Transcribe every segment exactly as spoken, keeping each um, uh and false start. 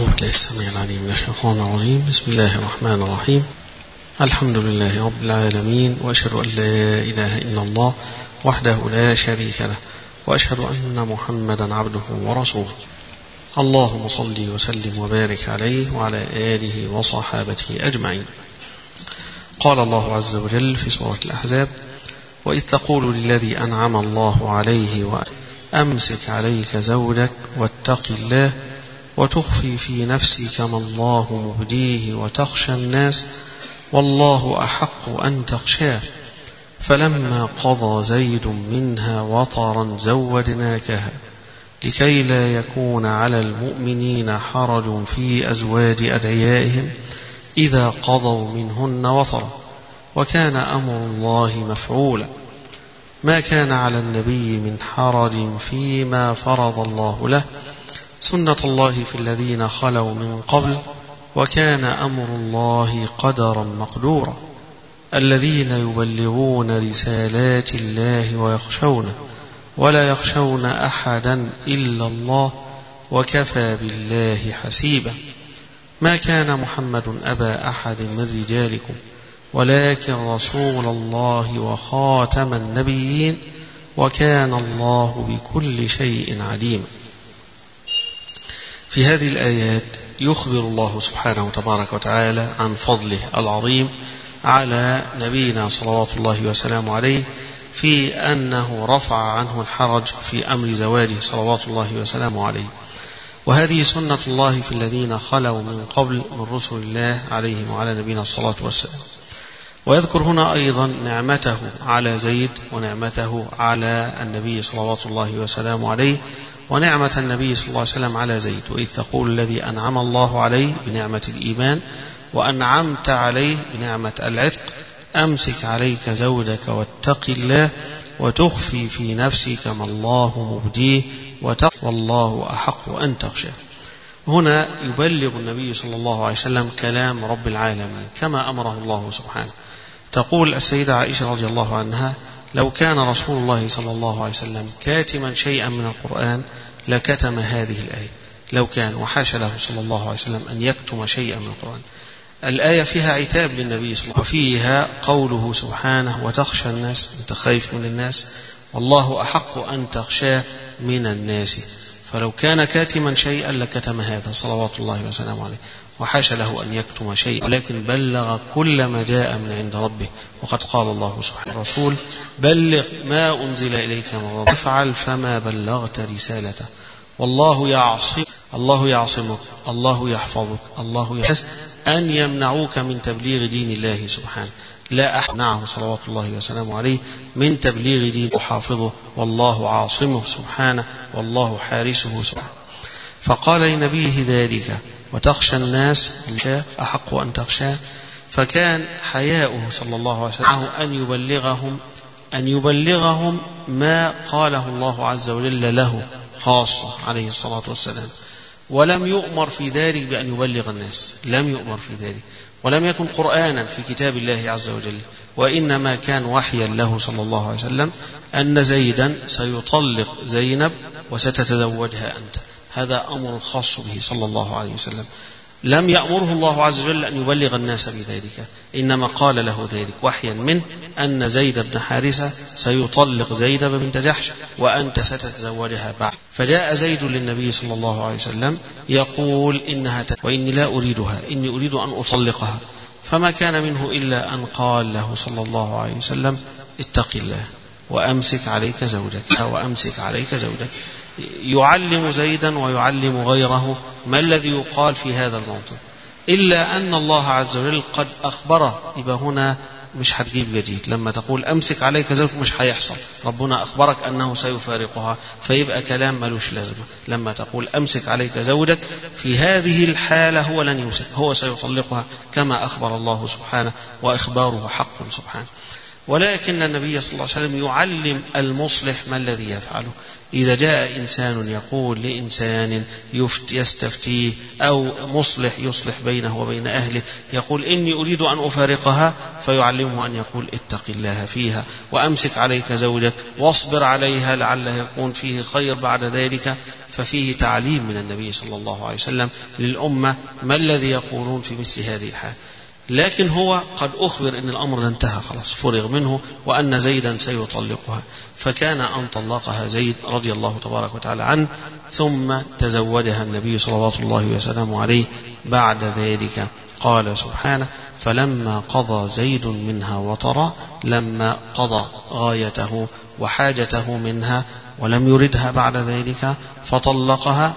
أعوذ بالله السميع العليم من الشيطان الرجيم. بسم الله الرحمن الرحيم. الحمد لله رب العالمين، وأشهد أن لا إله إلا الله وحده لا شريك له، وأشهد أن محمدا عبده ورسوله. اللهم صل وسلم وبارك عليه وعلى آله وصحابته أجمعين. قال الله عز وجل في سورة الأحزاب: وإذ تقول للذي أنعم الله عليه وأمسك عليك زوجك واتق الله وتخفي في نفسك ما الله مبديه وتخشى الناس والله أحق أن تخشاه فلما قضى زيد منها وطرا زوجناكها لكي لا يكون على المؤمنين حرج في أزواج أدعيائهم إذا قضوا منهن وطرا وكان أمر الله مفعولا. ما كان على النبي من حرج فيما فرض الله له، سنة الله في الذين خلوا من قبل، وكان أمر الله قدرا مقدورا. الذين يبلغون رسالات الله ويخشونه ولا يخشون أحدا إلا الله وكفى بالله حسيبا. ما كان محمد أبا أحد من رجالكم ولكن رسول الله وخاتم النبيين وكان الله بكل شيء عليما. في هذه الآيات يخبر الله سبحانه تبارك وتعالى عن فضله العظيم على نبينا صلوات الله وسلامه عليه في أنه رفع عنه الحرج في أمر زواجه صلوات الله وسلامه عليه، وهذه سنة الله في الذين خلوا من قبل من رسل الله عليهم وعلى نبينا الصلاة والسلام. ويذكر هنا أيضا نعمته على زيد ونعمته على النبي صلوات الله وسلامه عليه ونعمة النبي صلى الله عليه وسلم على زيد. وإذ تقول الذي أنعم الله عليه بنعمة الإيمان وأنعمت عليه بنعمة العتق أمسك عليك زوجك واتق الله وتخفي في نفسك ما الله مبديه والله أحق أن تخشاه. هنا يبلغ النبي صلى الله عليه وسلم كلام رب العالمين كما أمره الله سبحانه. تقول السيدة عائشة رضي الله عنها: لو كان رسول الله صلى الله عليه وسلم كاتما شيئا من القرآن لكتم هذه الآية. لو كان، وحاش له صلى الله عليه وسلم أن يكتم شيئا من القرآن. الآية فيها عتاب للنبي صلى الله عليه وسلم، وفيها قوله سبحانه: وتخشى الناس، أنت خايف من الناس، والله أحق أن تخشاه من الناس. فلو كان كاتما شيئا لكتم هذا صلوات الله وسلامه عليه، وحاش له أن يكتم شيئا، ولكن بلغ كل ما جاء من عند ربه. وقد قال الله سبحانه: الرسول بلغ ما أنزل إليك من ربك افعل فما بلغت رسالته والله يعصم الله يعصمك الله يحفظك الله يحس أن يمنعوك من تبليغ دين الله سبحانه. لا أحد منعه صلوات الله وسلامه عليه من تبليغ دين وحافظه، والله عاصمه سبحانه والله حارسه سبحانه. فقال لنبيه ذلك: وتخشى الناس أحق أن تخشاه. فكان حياؤه صلى الله عليه وسلم أن يبلغهم أن يبلغهم ما قاله الله عز وجل له خاصة عليه الصلاة والسلام، ولم يؤمر في ذلك بأن يبلغ الناس، لم يؤمر في ذلك، ولم يكن قرآنا في كتاب الله عز وجل، وإنما كان وحيا له صلى الله عليه وسلم أن زيدا سيطلق زينب وستتزوجها أنت. هذا أمر خاص به صلى الله عليه وسلم، لم يأمره الله عز وجل أن يبلغ الناس بذلك، إنما قال له ذلك وحيا منه أن زيد بن حارثة سيطلق زينب بنت جحش وأنت ستتزوجها بعد. فجاء زيد للنبي صلى الله عليه وسلم يقول: إنها تت... وإني لا أريدها، إني أريد أن أطلقها. فما كان منه إلا أن قال له صلى الله عليه وسلم: اتق الله وأمسك عليك زوجك وأمسك عليك زوجك. يعلم زيدا ويعلم غيره ما الذي يقال في هذا الموطن، إلا أن الله عز وجل قد أخبره. يبقى هنا مش هتجيب جديد، لما تقول أمسك عليك زوجك مش هيحصل، ربنا أخبرك أنه سيفارقها، فيبقى كلام ملوش لازمة. لما تقول أمسك عليك زوجك في هذه الحالة هو لن يمسك، هو سيطلقها كما أخبر الله سبحانه، وإخباره حق سبحانه. ولكن النبي صلى الله عليه وسلم يعلم المصلح ما الذي يفعله، إذا جاء إنسان يقول لإنسان يستفتيه أو مصلح يصلح بينه وبين أهله يقول إني أريد أن أفارقها، فيعلمه أن يقول اتق الله فيها وأمسك عليك زوجك واصبر عليها لعله يكون فيه خير بعد ذلك. ففيه تعليم من النبي صلى الله عليه وسلم للأمة ما الذي يقولون في مثل هذه الحال. لكن هو قد أخبر أن الأمر انتهى خلاص فرغ منه وأن زيدا سيطلقها، فكان أن طلقها زيد رضي الله تبارك وتعالى عنه، ثم تزوجها النبي صلى الله عليه وسلم عليه بعد ذلك. قال سبحانه فلما قضى زيد منها وطرا، لما قضى غايته وحاجته منها ولم يردها بعد ذلك فطلقها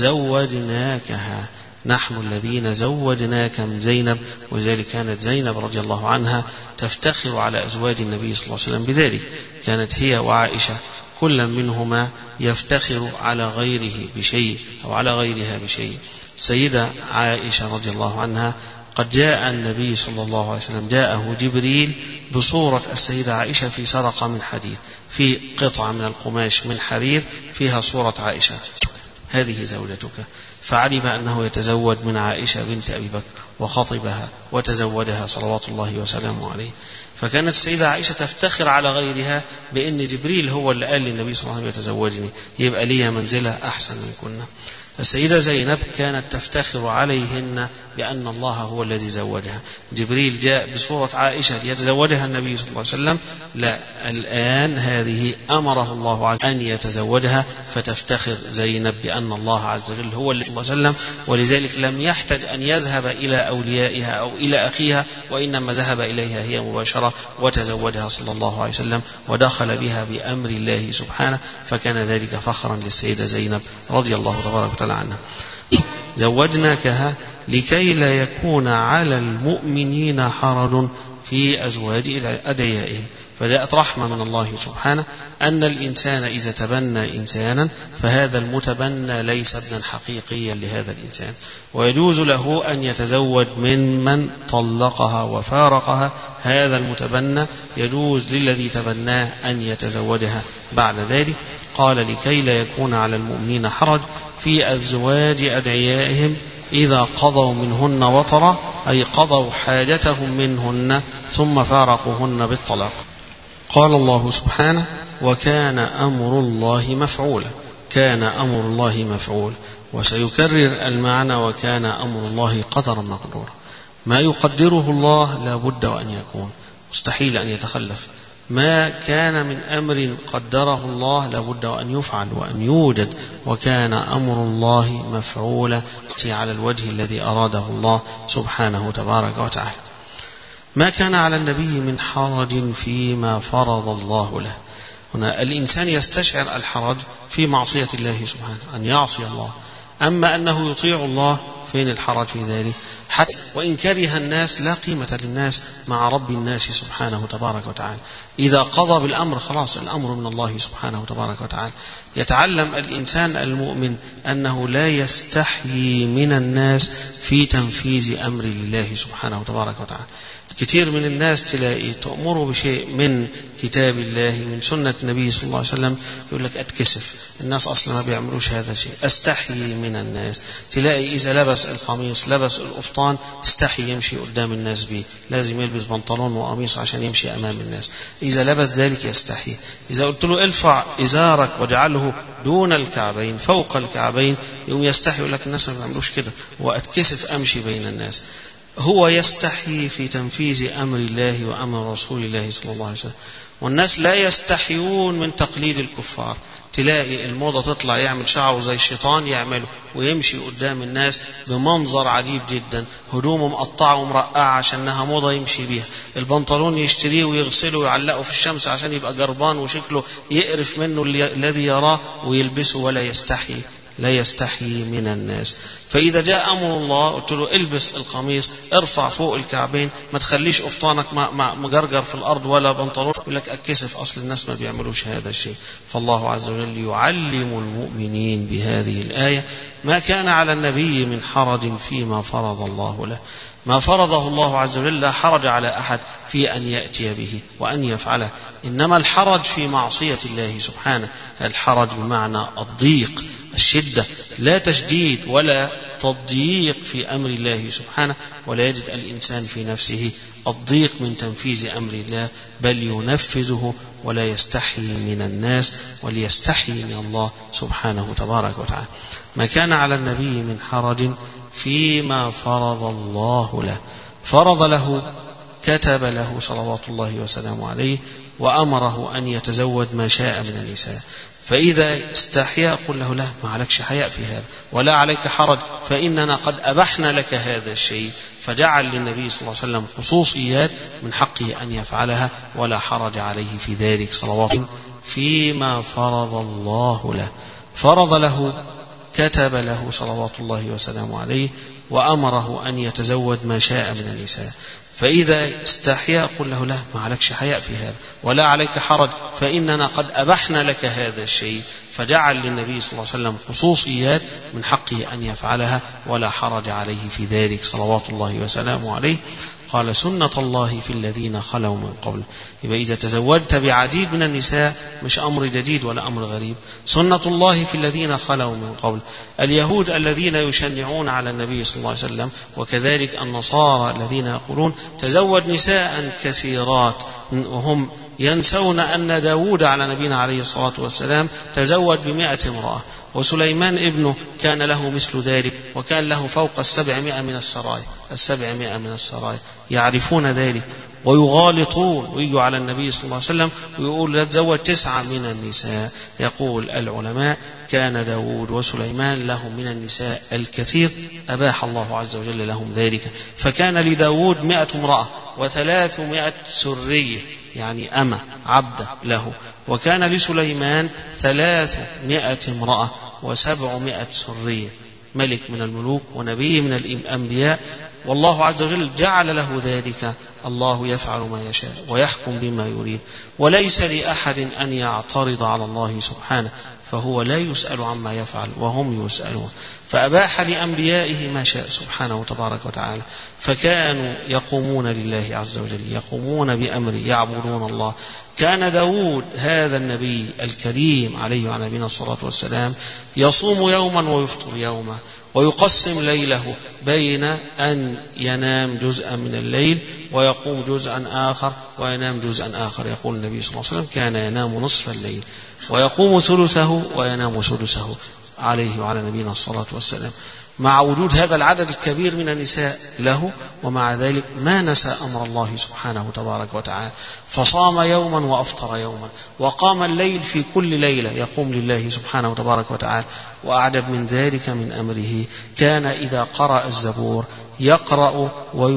زوجناكها، نحن الذين زوجناك من زينب. وذلك كانت زينب رضي الله عنها تفتخر على أزواج النبي صلى الله عليه وسلم بذلك، كانت هي وعائشة كل منهما يفتخر على غيره بشيء أو على غيرها بشيء. سيدة عائشة رضي الله عنها قد جاء النبي صلى الله عليه وسلم جاءه جبريل بصورة السيدة عائشة في سرقة من حديد، في قطعة من القماش من حرير فيها صورة عائشة، هذه زوجتك. فعلم أنه يتزوج من عائشة بنت أبي بكر وخطبها وتزوجها صلوات الله وسلامه عليه. فكانت السيدة عائشة تفتخر على غيرها بأن جبريل هو اللي قال للنبي صلى الله عليه وسلم يتزوجني، يبقى ليها منزلة أحسن من كنا. السيدة زينب كانت تفتخر عليهن بأن الله هو الذي زوجها. جبريل جاء بصورة عائشة ليتزوجها النبي صلى الله عليه وسلم، لا، الآن هذه أمره الله عز وجل أن يتزوجها، فتفتخر زينب بأن الله عز وجل هو الذي صلى الله عليه وسلم. ولذلك لم يحتج أن يذهب إلى أوليائها أو إلى أخيها، وإنما ذهب إليها هي مباشرة وتزوجها صلى الله عليه وسلم ودخل بها بأمر الله سبحانه. فكان ذلك فخرا للسيدة زينب رضي الله تبارك وتعالى عنها. زوجناكها لكي لا يكون على المؤمنين حرج في أزواج أدعيائهم. فجاءت رحمة من الله سبحانه أن الإنسان إذا تبنى إنسانا فهذا المتبنى ليس ابنا حقيقيا لهذا الإنسان، ويجوز له أن يتزوج من من طلقها وفارقها. هذا المتبنى يجوز للذي تبناه أن يتزوجها بعد ذلك. قال لكي لا يكون على المؤمنين حرج في أزواج أدعيائهم إذا قضوا منهن وطرا، أي قضوا حاجتهم منهن ثم فارقوهن بالطلاق. قال الله سبحانه وكان أمر الله مفعولا، كان أمر الله مفعول. وسيكرر المعنى وكان أمر الله قدرا مقدورا، ما يقدره الله لا بد وأن يكون، مستحيل أن يتخلف. ما كان من أمر قدره الله لابد وأن يفعل وأن يوجد. وكان أمر الله مفعولا على الوجه الذي أراده الله سبحانه تبارك وتعالى. ما كان على النبي من حرج فيما فرض الله له. هنا الإنسان يستشعر الحرج في معصية الله سبحانه، أن يعصي الله. أما أنه يطيع الله فين الحرج في ذلك؟ حتى وإن كره الناس لا قيمة للناس مع رب الناس سبحانه تبارك وتعالى. إذا قضى بالأمر خلاص الأمر من الله سبحانه تبارك وتعالى. يتعلم الإنسان المؤمن أنه لا يستحيي من الناس في تنفيذ أمر الله سبحانه تبارك وتعالى. كثير من الناس تلاقي تأمره بشيء من كتاب الله من سنة النبي صلى الله عليه وسلم يقول لك أتكسف، الناس أصلا ما بيعملوش هذا الشيء، أستحيي من الناس. تلاقي إذا لبس القميص لبس القفطان استحي يمشي قدام الناس به، لازم يلبس بنطلون وقميص عشان يمشي أمام الناس. إذا لبس ذلك يستحي. إذا قلت له ارفع إزارك وجعله دون الكعبين فوق الكعبين يوم يستحي يقول لك الناس ما بيعملوش كده، وأتكسف أمشي بين الناس. هو يستحي في تنفيذ أمر الله وأمر رسول الله صلى الله عليه وسلم. والناس لا يستحيون من تقليد الكفار. تلاقي الموضة تطلع يعمل شعره زي الشيطان يعمله ويمشي قدام الناس بمنظر عجيب جدا، هدومه مقطعه ومرقعه عشانها موضة يمشي بيها، البنطلون يشتريه ويغسله ويعلقه في الشمس عشان يبقى جربان وشكله يقرف منه الذي يراه ويلبسه، ولا يستحي لا يستحي من الناس. فإذا جاء أمر الله قلت له البس القميص ارفع فوق الكعبين، ما تخليش قفطانك مجرجر في الأرض ولا بنطلون، يقول لك أتكسف أصل الناس ما بيعملوش هذا الشيء. فالله عز وجل يعلم المؤمنين بهذه الآية ما كان على النبي من حرج فيما فرض الله له. ما فرضه الله عز وجل لا حرج على أحد في أن يأتي به وأن يفعله، إنما الحرج في معصية الله سبحانه. الحرج بمعنى الضيق، الشدة، لا تشديد ولا تضييق في أمر الله سبحانه، ولا يجد الإنسان في نفسه الضيق من تنفيذ أمر الله، بل ينفذه ولا يستحي من الناس وليستحي من الله سبحانه تبارك وتعالى. ما كان على النبي من حرج فيما فرض الله له، فرض له، كتب له صلوات الله وسلامه عليه، وأمره أن يتزوج ما شاء من النساء. فإذا استحيا قل له لا، ما عليكش حياء في هذا، ولا عليك حرج، فإننا قد أبحنا لك هذا الشيء. فجعل للنبي صلى الله عليه وسلم خصوصيات من حقه أن يفعلها ولا حرج عليه في ذلك صلوات. فيما فرض الله له، فرض له، كتب له صلوات الله وسلامه عليه، وأمره أن يتزوج ما شاء من النساء. فإذا استحيا قل له لا، ما عليكش حياء في هذا، ولا عليك حرج، فإننا قد أبحنا لك هذا الشيء. فجعل للنبي صلى الله عليه وسلم خصوصيات من حقه أن يفعلها ولا حرج عليه في ذلك صلوات الله وسلامه عليه. قال سنة الله في الذين خلوا من قبل. يبقى إذا تزوجت بعديد من النساء مش أمر جديد ولا أمر غريب، سنة الله في الذين خلوا من قبل. اليهود الذين يشنعون على النبي صلى الله عليه وسلم، وكذلك النصارى الذين يقولون تزوج نساء كثيرات، وهم ينسون أن داود على نبينا عليه الصلاة والسلام تزوج بمائة امرأة، وسليمان ابنه كان له مثل ذلك، وكان له فوق السبعمائة من السرايا، السبعمائة من السرايا، يعرفون ذلك ويغالطون، ويجوا على النبي صلى الله عليه وسلم ويقول لا تزوج تسعة من النساء. يقول العلماء كان داود وسليمان لهم من النساء الكثير، أباح الله عز وجل لهم ذلك. فكان لداود مائة امرأة وثلاثمائة سرية، يعني أمة عبدة له، وكان لسليمان ثلاثمائة امرأة وسبعمائة سرية، ملك من الملوك ونبي من الأنبياء، والله عز وجل جعل له ذلك. الله يفعل ما يشاء ويحكم بما يريد، وليس لأحد أن يعترض على الله سبحانه، فهو لا يسأل عما يفعل وهم يسألون. فأباح لأنبيائه ما شاء سبحانه تبارك وتعالى، فكانوا يقومون لله عز وجل، يقومون بأمره، يعبدون الله. كان داود هذا النبي الكريم عليه وعلى نبينا الصلاة والسلام يصوم يوما ويفطر يوما، ويقسم ليله بين أن ينام جزءا من الليل ويقوم جزءا آخر وينام جزءا آخر. يقول النبي صلى الله عليه وسلم كان ينام نصف الليل ويقوم ثلثه وينام سدسه عليه وعلى نبينا الصلاة والسلام، مع وجود هذا العدد الكبير من النساء له، ومع ذلك ما نسى أمر الله سبحانه تبارك وتعالى، فصام يوما وأفطر يوما، وقام الليل في كل ليلة يقوم لله سبحانه تبارك وتعالى. وأعجب من ذلك من أمره، كان إذا قرأ الزبور يقرأ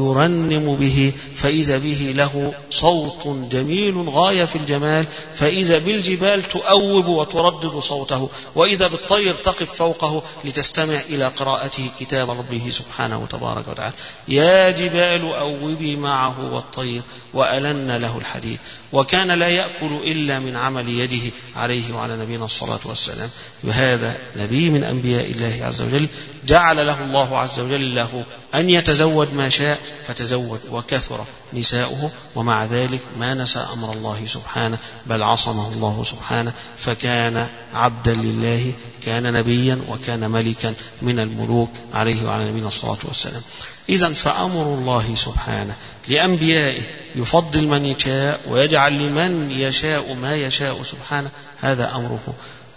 ويرنم به، فإذا به له صوت جميل غاية في الجمال، فإذا بالجبال تؤوب وتردد صوته، وإذا بالطير تقف فوقه لتستمع إلى قراءته كتاب ربه سبحانه تبارك وتعالى. يا جبال أوبي معه والطير وألن له الحديد. وكان لا يأكل إلا من عمل يده عليه وعلى نبينا الصلاة والسلام. وهذا نبي من أنبياء الله عز وجل، جعل له الله عز وجل له أن يتزوج ما شاء فتزوج، وكثر نساؤه، ومع ذلك ما نسى أمر الله سبحانه، بل عصمه الله سبحانه، فكان عبدا لله، كان نبيا وكان ملكا من الملوك عليه وعلى نبينا الصلاة والسلام. إذن فأمر الله سبحانه لأنبيائه يفضل من يشاء ويجعل لمن يشاء ما يشاء سبحانه، هذا أمره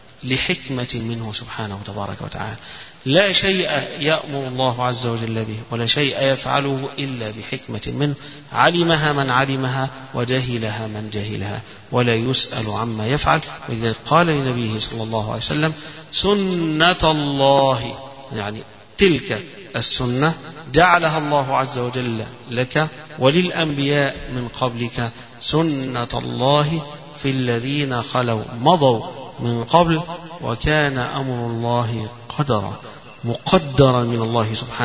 لحكمة منه سبحانه تبارك وتعالى. لا شيء يأمر الله عز وجل به ولا شيء يفعله إلا بحكمة منه، علمها من علمها وجهلها من جهلها، ولا يسأل عما يفعل. ولذلك قال لنبيه صلى الله عليه وسلم سنة الله، يعني تلك السنة جعلها الله عز وجل لك وللأنبياء من قبلك، سنة الله في الذين خلوا مضوا من قبل، وكان أمر الله قدرا، مقدرا من الله سبحانه.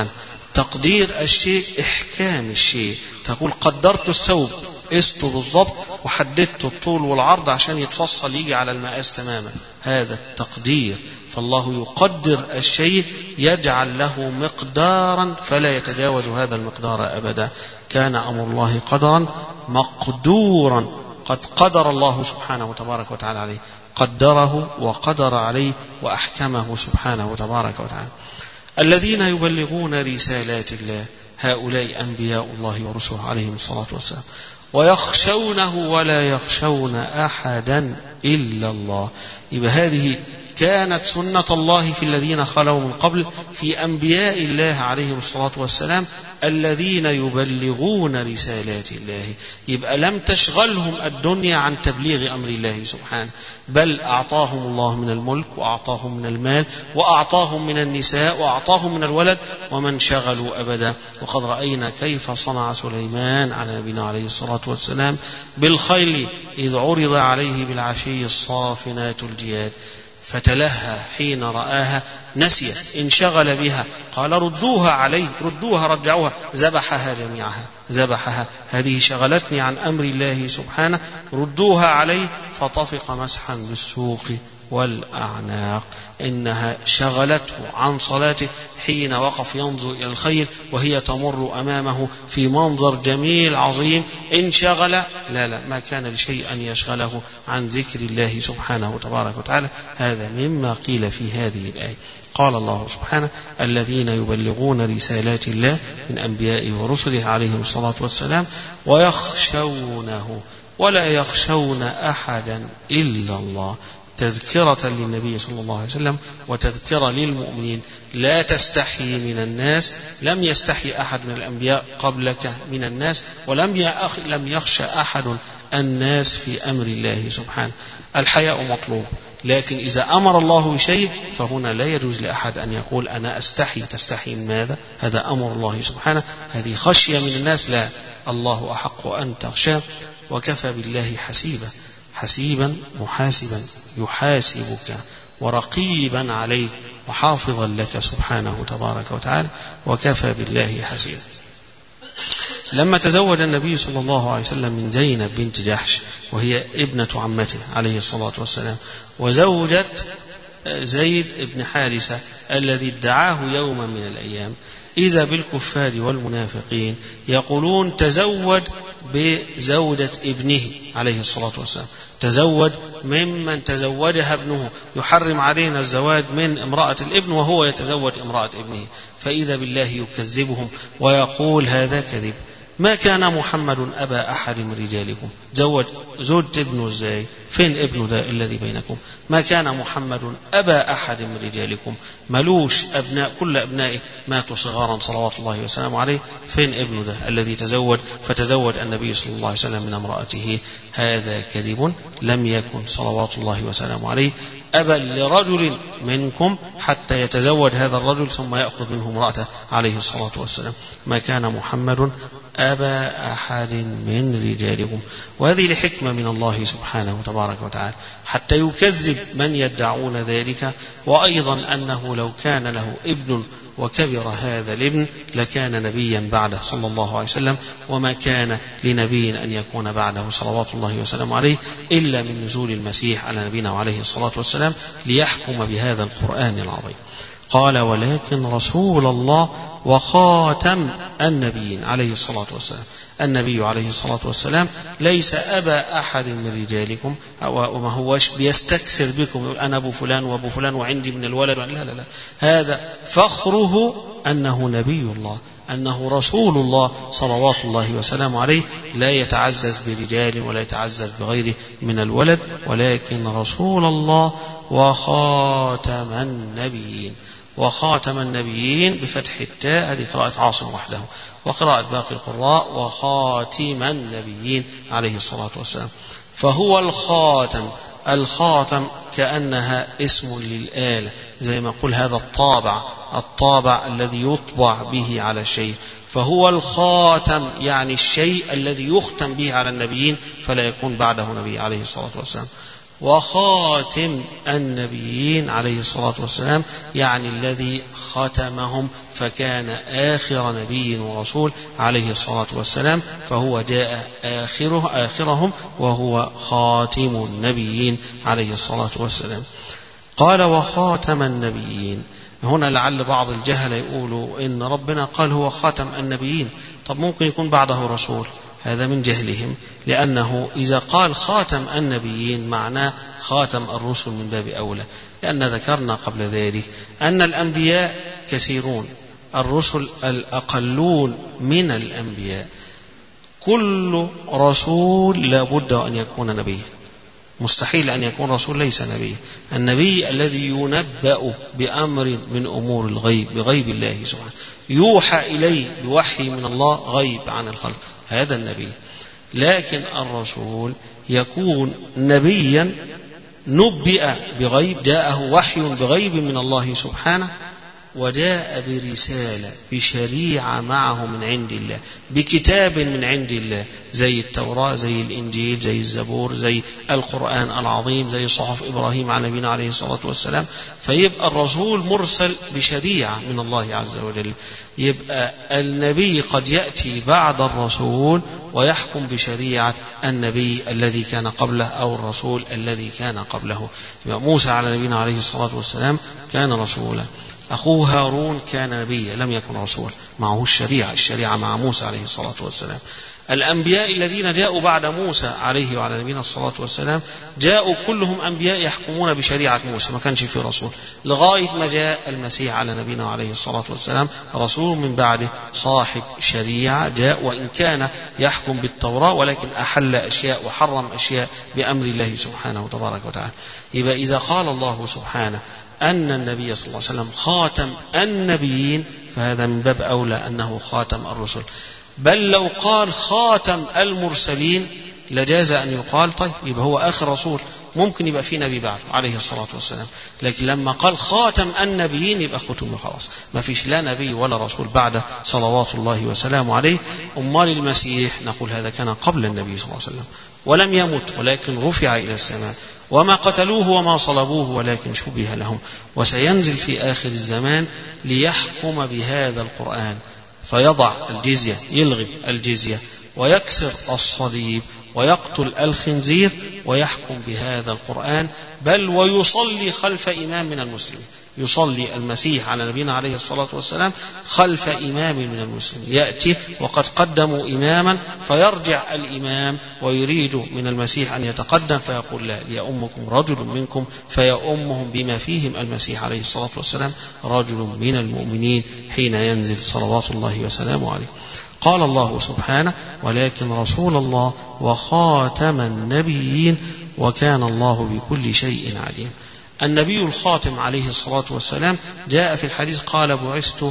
تقدير الشيء إحكام الشيء، تقول قدرت الثوب قسته بالضبط وحددت الطول والعرض عشان يتفصل يجي على المقاس تماما، هذا التقدير. فالله يقدر الشيء يجعل له مقدارا فلا يتجاوز هذا المقدار أبدا. كان أمر الله قدرا مقدورا، قد قدر الله سبحانه وتبارك وتعالى عليه، قدره وقدر عليه وأحكمه سبحانه وتبارك وتعالى. الذين يبلغون رسالات الله هؤلاء أنبياء الله ورسله عليهم الصلاة والسلام، ويخشونه ولا يخشون أحدا إلا الله. يبقى هذه كانت سنة الله في الذين خلوا من قبل في أنبياء الله عليهم الصلاة والسلام الذين يبلغون رسالات الله. يبقى لم تشغلهم الدنيا عن تبليغ أمر الله سبحانه، بل أعطاهم الله من الملك وأعطاهم من المال وأعطاهم من النساء وأعطاهم من الولد وما انشغلوا أبدا. وقد رأينا كيف صنع سليمان على نبينا عليه الصلاة والسلام بالخيل إذ عرض عليه بالعشي الصافنات الجياد، فتلهى حين رآها نسي انشغل بها، قال ردوها علي، ردوها رجعوها، ذبحها جميعها، ذبحها، هذه شغلتني عن أمر الله سبحانه، ردوها علي، فطفق مسحا بالسوق والأعناق. إنها شغلته عن صلاته حين وقف ينظر إلى الخيل وهي تمر أمامه في منظر جميل عظيم، انشغل، لا لا ما كان لشيء أن يشغله عن ذكر الله سبحانه وتبارك وتعالى. هذا مما قيل في هذه الآية. قال الله سبحانه الذين يبلغون رسالات الله من أنبيائه ورسله عليهم الصلاة والسلام ويخشونه ولا يخشون أحدا إلا الله، تذكرة للنبي صلى الله عليه وسلم وتذكرة للمؤمنين. لا تستحي من الناس، لم يستحي أحد من الأنبياء قبلك من الناس، ولم لم يخشى أحد الناس في أمر الله سبحانه. الحياء مطلوب، لكن إذا أمر الله بشيء فهنا لا يجوز لأحد أن يقول أنا أستحي. تستحي من ماذا؟ هذا أمر الله سبحانه. هذه خشية من الناس، لا، الله أحق أن تخشاه، وكفى بالله حسيبا، حسيبا محاسبا يحاسبك ورقيبا عليك وحافظا لك سبحانه تبارك وتعالى، وكفى بالله حسيبا. لما تزوج النبي صلى الله عليه وسلم من زينب بنت جحش وهي ابنة عمته عليه الصلاة والسلام، وزوجت زيد بن حارثة الذي ادعاه يوما من الأيام، إذا بالكفار والمنافقين يقولون تزود بزوجة ابنه عليه الصلاة والسلام، تزود ممن تزوجها ابنه، يحرم علينا الزواج من امرأة الابن وهو يتزوج امرأة ابنه. فإذا بالله يكذبهم ويقول هذا كذب، ما كان محمد أبا أحد من رجالكم. زوج زوج ابنه ازاي؟ فين ابنه ده الذي بينكم؟ ما كان محمد أبا أحد من رجالكم، ملوش أبناء، كل أبنائه ماتوا صغارا صلوات الله وسلامه عليه. فين ابنه ده الذي تزوج فتزوج النبي صلى الله عليه وسلم من امرأته؟ هذا كذب، لم يكن صلوات الله وسلامه عليه أبا لرجل منكم حتى يتزوج هذا الرجل ثم يأخذ منه امرأته عليه الصلاة والسلام. ما كان محمد أبا أحد من رجالكم. وهذه لحكمة من الله سبحانه وتبارك وتعالى حتى يكذب من يدعون ذلك، وأيضا أنه لو كان له ابن وكبر هذا الابن لكان نبيا بعده صلى الله عليه وسلم، وما كان لنبي أن يكون بعده صلوات الله وسلامه عليه إلا من نزول المسيح على نبينا عليه الصلاة والسلام ليحكم بهذا القرآن العظيم. قال ولكن رسول الله وخاتم النبيين عليه الصلاة والسلام. النبي عليه الصلاة والسلام ليس أبا أحد من رجالكم، وما هوش بيستكثر بكم يقول أنا أبو فلان وأبو فلان وعندي من الولد، لا لا لا، هذا فخره أنه نبي الله، أنه رسول الله صلوات الله وسلامه عليه، لا يتعزز برجال ولا يتعزز بغيره من الولد، ولكن رسول الله وخاتم النبيين. وخاتم النبيين بفتح التاء، هذه قراءة عاصم وحده، وقراءة باقي القراء وخاتم النبيين عليه الصلاة والسلام. فهو الخاتم. الخاتم كأنها اسم للآلة، زي ما يقول هذا الطابع، الطابع الذي يطبع به على الشيء، فهو الخاتم يعني الشيء الذي يختم به على النبيين فلا يكون بعده نبي عليه الصلاة والسلام. وخاتم النبيين عليه الصلاة والسلام، يعني الذي ختمهم فكان آخر نبي ورسول عليه الصلاة والسلام، فهو جاء آخره آخرهم وهو خاتم النبيين عليه الصلاة والسلام. قال وخاتم النبيين. هنا لعل بعض الجهل يقولوا إن ربنا قال هو خاتم النبيين، طب ممكن يكون بعده رسول، هذا من جهلهم، لأنه إذا قال خاتم النبيين معناه خاتم الرسل من باب أولى، لأن ذكرنا قبل ذلك أن الأنبياء كثيرون، الرسل الأقلون من الأنبياء. كل رسول لا بد أن يكون نبيا، مستحيل أن يكون رسول ليس نبي. النبي الذي ينبأ بأمر من أمور الغيب بغيب الله سبحانه، يوحى إليه بوحي من الله غيب عن الخلق، هذا النبي. لكن الرسول يكون نبيا نبئ بغيب، جاءه وحي بغيب من الله سبحانه، وجاء برسالة بشريعة معه من عند الله، بكتاب من عند الله، زي التوراة زي الإنجيل زي الزبور زي القرآن العظيم زي صحف إبراهيم على نبينا عليه الصلاة والسلام. فيبقى الرسول مرسل بشريعة من الله عز وجل. يبقى النبي قد يأتي بعد الرسول ويحكم بشريعة النبي الذي كان قبله أو الرسول الذي كان قبله. يبقى موسى على نبينا عليه الصلاة والسلام كان رسولا، أخوه هارون كان نبيا لم يكن رسول، معه الشريعة الشريعة مع موسى عليه الصلاة والسلام. الأنبياء الذين جاءوا بعد موسى عليه وعلى نبينا الصلاة والسلام جاءوا كلهم أنبياء يحكمون بشريعة موسى، ما كانش في رسول، لغاية ما جاء المسيح على نبينا عليه الصلاة والسلام رسول من بعده صاحب شريعة، جاء وإن كان يحكم بالتوراة ولكن أحل أشياء وحرم أشياء بأمر الله سبحانه وتبارك وتعالى. يبقى إذا قال الله سبحانه أن النبي صلى الله عليه وسلم خاتم النبيين فهذا من باب أولى أنه خاتم الرسل، بل لو قال خاتم المرسلين لجاز أن يقال طيب يبقى هو آخر رسول، ممكن يبقى في نبي بعد عليه الصلاة والسلام، لكن لما قال خاتم النبيين يبقى ختم خلاص، ما فيش لا نبي ولا رسول بعد صلوات الله وسلامه عليه. أمال المسيح نقول هذا كان قبل النبي صلى الله عليه وسلم ولم يمت ولكن رفع إلى السماء، وما قتلوه وما صلبوه ولكن شبه لهم، وسينزل في آخر الزمان ليحكم بهذا القرآن فيضع الجزية، يلغي الجزية ويكسر الصليب ويقتل الخنزير ويحكم بهذا القرآن، بل ويصلي خلف إمام من المسلمين، يصلي المسيح على نبينا عليه الصلاة والسلام خلف إمام من المسلمين، يأتي وقد قدموا إماما فيرجع الإمام ويريد من المسيح أن يتقدم فيقول لا ليؤمكم رجل منكم فيؤمهم بما فيهم المسيح عليه الصلاة والسلام رجل من المؤمنين حين ينزل صلوات الله وسلامه عليه. قال الله سبحانه ولكن رسول الله وخاتم النبيين وكان الله بكل شيء عليم. النبي الخاتم عليه الصلاة والسلام جاء في الحديث قال بعثت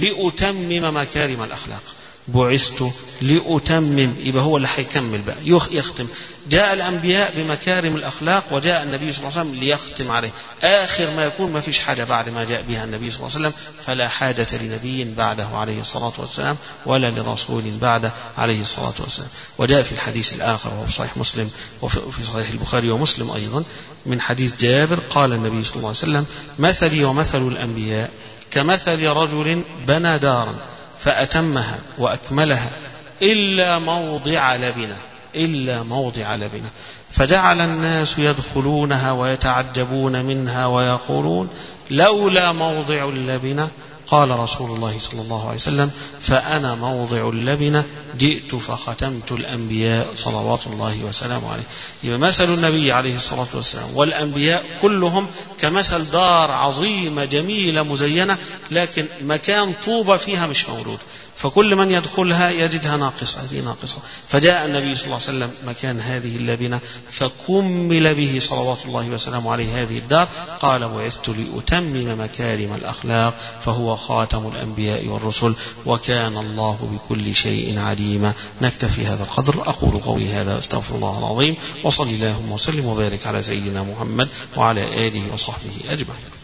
لأتمم مكارم الأخلاق، بعثت لأتمم، يبقى هو اللي هيكمل بقى يختم. جاء الأنبياء بمكارم الأخلاق وجاء النبي صلى الله عليه وسلم ليختم عليه، آخر ما يكون ما فيش حاجة بعد ما جاء بها النبي صلى الله عليه وسلم، فلا حاجة لنبي بعده عليه الصلاة والسلام ولا لرسول بعده عليه الصلاة والسلام. وجاء في الحديث الآخر وهو في صحيح مسلم وفي صحيح البخاري ومسلم أيضا من حديث جابر قال النبي صلى الله عليه وسلم مثلي ومثل الأنبياء كمثل رجل بنى دارا فأتمها وأكملها إلا موضع لبنة إلا موضع لبنة فجعل الناس يدخلونها ويتعجبون منها ويقولون لولا موضع اللبنة. قال رسول الله صلى الله عليه وسلم فأنا موضع اللبنة جئت فختمت الأنبياء صلوات الله وسلامه عليه. يبقى مثل النبي عليه الصلاة والسلام والأنبياء كلهم كمثل دار عظيمة جميلة مزينة لكن مكان طوبة فيها مش موجود، فكل من يدخلها يجدها ناقصة، هذه ناقصة، فجاء النبي صلى الله عليه وسلم مكان هذه اللبنة فكمل به صلوات الله وسلامه عليه هذه الدار. قال بعثت لأتمم مكارم الأخلاق فهو خاتم الأنبياء والرسل وكان الله بكل شيء عليما. نكتفي هذا القدر. أقول قولي هذا أستغفر الله العظيم وصلي اللهم وسلم وبارك على سيدنا محمد وعلى آله وصحبه أجمعين.